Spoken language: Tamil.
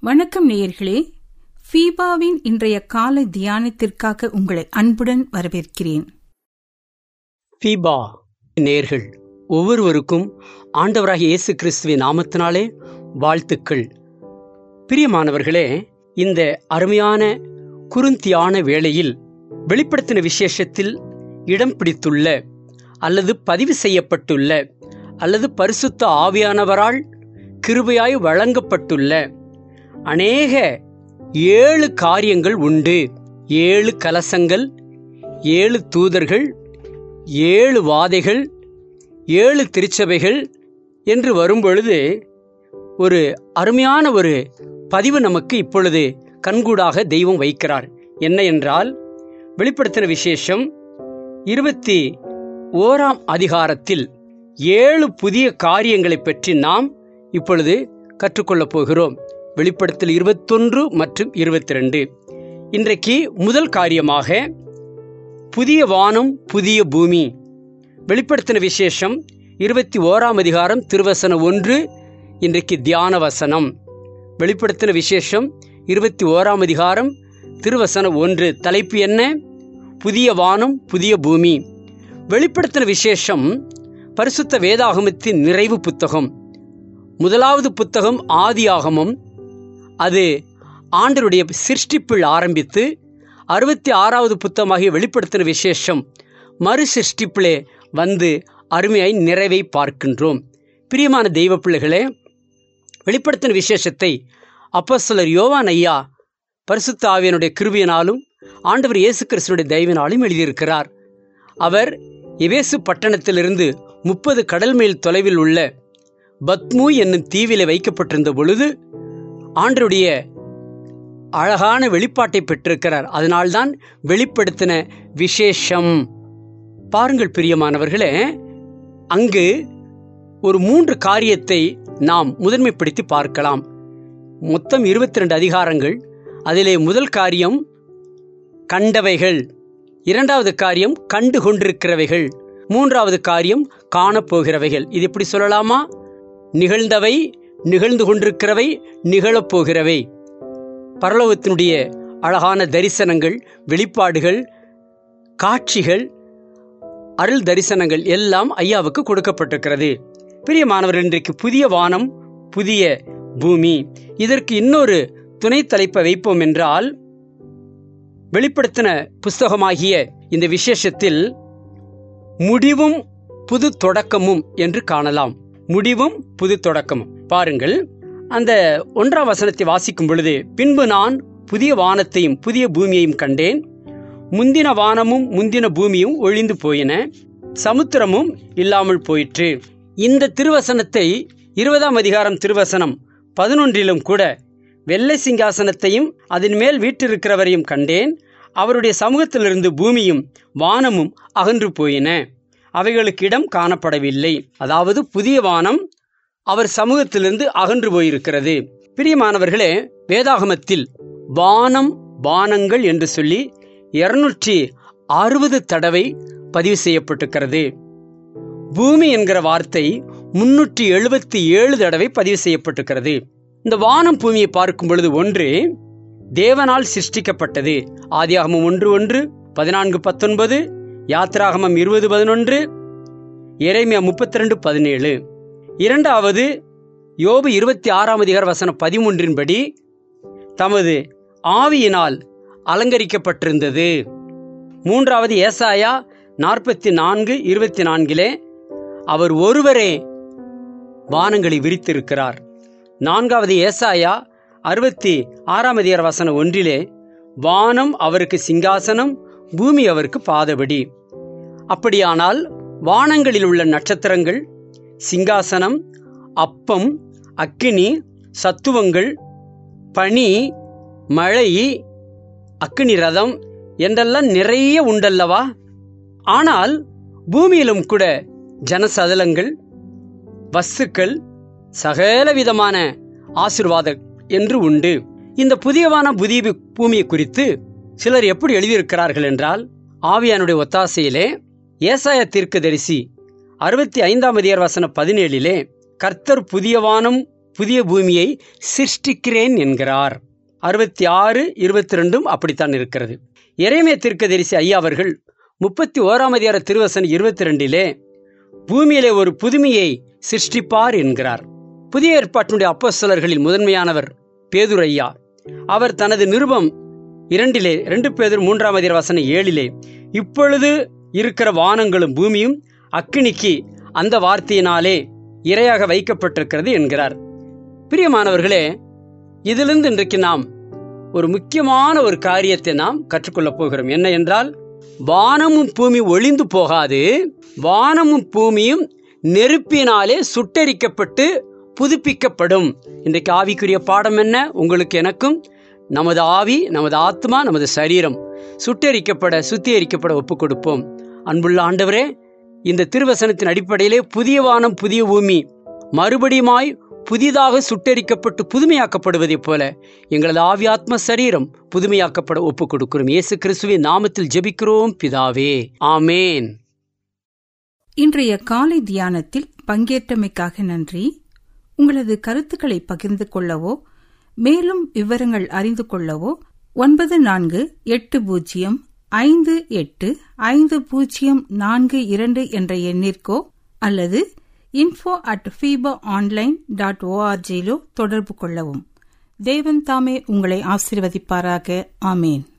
வணக்கம் நேயர்களே, ஃபீபாவின் இன்றைய காலை தியானத்திற்காக உங்களை அன்புடன் வரவேற்கிறேன். ஃபீபா நேயர்கள் ஒவ்வொருவருக்கும் ஆண்டவராகிய இயேசு கிறிஸ்துவின் நாமத்தினாலே வாழ்த்துக்கள். பிரியமானவர்களே, இந்த அருமையான குறுந்தியான வேளையில் வெளிப்படுத்தின விசேஷத்தில் இடம் பிடித்துள்ள அல்லது பதிவு செய்யப்பட்டுள்ள அல்லது பரிசுத்த ஆவியானவரால் கிருபையாய் வழங்கப்பட்டுள்ள அநேக 7 காரியங்கள் உண்டு. 7 கலசங்கள், 7 தூதர்கள், 7 வாதைகள், 7 திருச்சபைகள் என்று வரும்பொழுது ஒரு அருமையான ஒரு பதிவு நமக்கு இப்பொழுது கண்கூடாக தெய்வம் வைக்கிறார். என்ன என்றால், வெளிப்படுத்தின விசேஷம் 21ஆம் அதிகாரத்தில் 7 புதிய காரியங்களை பற்றி நாம் இப்பொழுது கற்றுக்கொள்ளப் போகிறோம். வெளிப்படுத்தல் 21 மற்றும் 22. இன்றைக்கு முதல் காரியமாக புதிய வானம் புதிய பூமி. வெளிப்படுத்தின விசேஷம் 21ஆம் அதிகாரம் திருவசனம் 1 இன்றைக்கு தியான வசனம். வெளிப்படுத்தின விசேஷம் 21ஆம் அதிகாரம் திருவசனம் 1. தலைப்பு என்ன? புதிய வானம் புதிய பூமி. வெளிப்படுத்தின விசேஷம் பரிசுத்த வேதாகமத்தின் நிறைவு புத்தகம். முதலாவது புத்தகம் ஆதியாகமம். அது ஆண்டவருடைய சிருஷ்டிப்பில் ஆரம்பித்து 66வது புத்தகமாகிய வெளிப்படுத்தின விசேஷம் மறு சிருஷ்டிப்பிலே வந்து அருமையாய் நிறைவை பார்க்கின்றோம். பிரியமான தெய்வ பிள்ளைகளே, வெளிப்படுத்தின விசேஷத்தை அப்போஸ்தலர் யோவான் ஐயா பரிசுத்த ஆவியானுடைய கிருபையினாலும் ஆண்டவர் இயேசு கிறிஸ்துவினுடைய தயவினாலும் எழுதியிருக்கிறார். அவர் எபேசு பட்டணத்திலிருந்து 30 கடல் மைல் தொலைவில் உள்ள பத்மு என்னும் தீவிலே வைக்கப்பட்டிருந்த பொழுது ஆண்டவருடைய அழகான வெளிப்பாட்டை பெற்றிருக்கிறார். அதனால்தான் வெளிப்படுத்தின விசேஷம். பாருங்கள் பிரியமானவர்களே, அங்கு ஒரு 3 காரியத்தை நாம் முதன்மைப்படுத்தி பார்க்கலாம். மொத்தம் 22 அதிகாரங்கள். அதிலே முதல் காரியம் கண்டவைகள், 2வது காரியம் கண்டு கொண்டிருக்கிறவைகள், 3வது காரியம் காணப்போகிறவைகள். இது எப்படி சொல்லலாமா? நிகழ்ந்தவை, நிகழ்ந்து கொண்டிருக்கிறவை, நிகழப்போகிறவை. பரலோகத்தினுடைய அழகான தரிசனங்கள், வெளிப்பாடுகள், காட்சிகள், அருள் தரிசனங்கள் எல்லாம் ஐயாவுக்கு கொடுக்கப்பட்டிருக்கிறது. பிரியமானவர்கள், இன்றைக்கு புதிய வானம் புதிய பூமி. இதற்கு இன்னொரு துணை தலைப்பை வைப்போம் என்றால், வெளிப்படுத்தின புஸ்தகமாகிய இந்த விசேஷத்தில் முடிவும் புது தொடக்கமும் என்று காணலாம். முடிவும் புது தொடக்கமும். பாருங்கள், அந்த 1ஆம் வசனத்தை வாசிக்கும் பொழுது, பின்பு நான் புதிய வானத்தையும் புதிய பூமியையும் கண்டேன். முந்தின வானமும் முந்தின பூமியும் ஒழிந்து போயின, சமுத்திரமும் இல்லாமல் போயிற்று. இந்த திருவசனத்தை 20ஆம் அதிகாரம் திருவசனம் 11 கூட வெள்ளை சிங்காசனத்தையும் அதன் மேல் வீற்றிருக்கிறவரையும் கண்டேன். அவருடைய சமூகத்திலிருந்து பூமியும் வானமும் அகன்று போயின, அவைகளுக்கு இடம் காணப்படவில்லை. அதாவது புதிய வானம் அவர் சமூகத்திலிருந்து அகன்று போயிருக்கிறது. பிரியமானவர்களே, வேதாகமத்தில் வானம் வானங்கள் என்று சொல்லி 260 தடவை பதிவு செய்யப்பட்டிருக்கிறது. பூமி என்கிற வார்த்தை 377 தடவை பதிவு செய்யப்பட்டிருக்கிறது. இந்த வானம் பூமியை பார்க்கும் பொழுது, ஒன்று தேவனால் சிருஷ்டிக்கப்பட்டது. ஆதியாகமம் 1:1, 14:19, யாத்திராகமம் 20:11, எரேமியா 32:17. 2வது யோபு 26ஆம் அதிகார வசனம் 13 படி தமது ஆவியினால் அலங்கரிக்கப்பட்டிருந்தது. 3வது ஏசாயா 44:24 அவர் ஒருவரே வானங்களை விரித்திருக்கிறார். 4வது ஏசாயா 66ஆம் அதிகார வசனம் 1 வானம் அவருக்கு சிங்காசனம், பூமி அவருக்கு பாதபடி. அப்படியானால் வானங்களில் உள்ள நட்சத்திரங்கள், சிங்காசனம், அப்பம், அக்கினி, சத்துவங்கள், பனி, மழை, அக்கினி ரதம் என்றெல்லாம் நிறைய உண்டல்லவா? ஆனால் பூமியிலும் கூட ஜனசதலங்கள், வஸ்துக்கள், சகல விதமான ஆசீர்வாதம் என்று உண்டு. இந்த புதியவான புதிய பூமியை குறித்து சிலர் எப்படி எழுதியிருக்கிறார்கள் என்றால், ஆவியானுடைய ஒத்தாசையிலே ஏசாயா தீர்க்கதரிசி 65ஆம் அதிகார வசனம் 17 கர்த்தர் புதிய வானம் புதிய பூமியை சிருஷ்டிக்கிறேன் என்கிறார். 66:22 அப்படித்தான் இருக்கிறது. எரேமியா தீர்க்கதரிசி ஐயா அவர்கள் 31ஆம் அதிகார திருவசனம் 22 பூமியிலே ஒரு புதுமையை சிருஷ்டிப்பார் என்கிறார். புதிய ஏற்பாட்டினுடைய அப்போஸ்தலர்களில் முதன்மையானவர் பேதுரு ஐயா. அவர் தனது நிருபம் 2 பேதுரு 3ஆம் அதிகார வசனம் 7 இப்பொழுது இருக்கிற வானங்களும் பூமியும் அக்கினிக்கு அந்த வார்த்தையினாலே இரையாக வைக்கப்பட்டிருக்கிறது என்கிறார். பிரியமானவர்களே, இதிலிருந்து இன்றைக்கு நாம் ஒரு முக்கியமான ஒரு காரியத்தை நாம் கற்றுக்கொள்ளப் போகிறோம். என்ன என்றால், வானமும் பூமி ஒளிந்து போகாது, வானமும் பூமியும் நெருப்பினாலே சுட்டெரிக்கப்பட்டு புதுப்பிக்கப்படும். இன்றைக்கு ஆவிக்குரிய பாடம் என்ன? உங்களுக்கு எனக்கும் நமது ஆவி, நமது ஆத்மா, நமது சரீரம் சுத்திகரிக்கப்பட ஒப்புக் கொடுப்போம். அன்புள்ள ஆண்டவரே, இந்த திருவசனத்தின் அடிப்படையிலே புதிய வானம் புதிய பூமி மறுபடியுமாய் புதிதாக சுட்டெரிக்கப்பட்டு புதுமையாக்கப்படுவதைப் போல எங்களது ஆவி, ஆத்ம, சரீரம் புதுமையாக்கப்பட ஒப்புக் கொடுக்கிறோம். இயேசு கிறிஸ்துவின் நாமத்தில் ஜெபிக்கிறோம் பிதாவே, ஆமேன். இன்றைய காலை தியானத்தில் பங்கேற்றமைக்காக நன்றி. உங்களது கருத்துக்களை பகிர்ந்து கொள்ளவோ மேலும் விவரங்கள் அறிந்து கொள்ளவோ 94585042 என்ற எண்ணிற்கோ அல்லது info@fibaonline.org தொடர்பு கொள்ளவும். தேவன் தாமே உங்களை ஆசீர்வதிப்பாராக. ஆமேன்.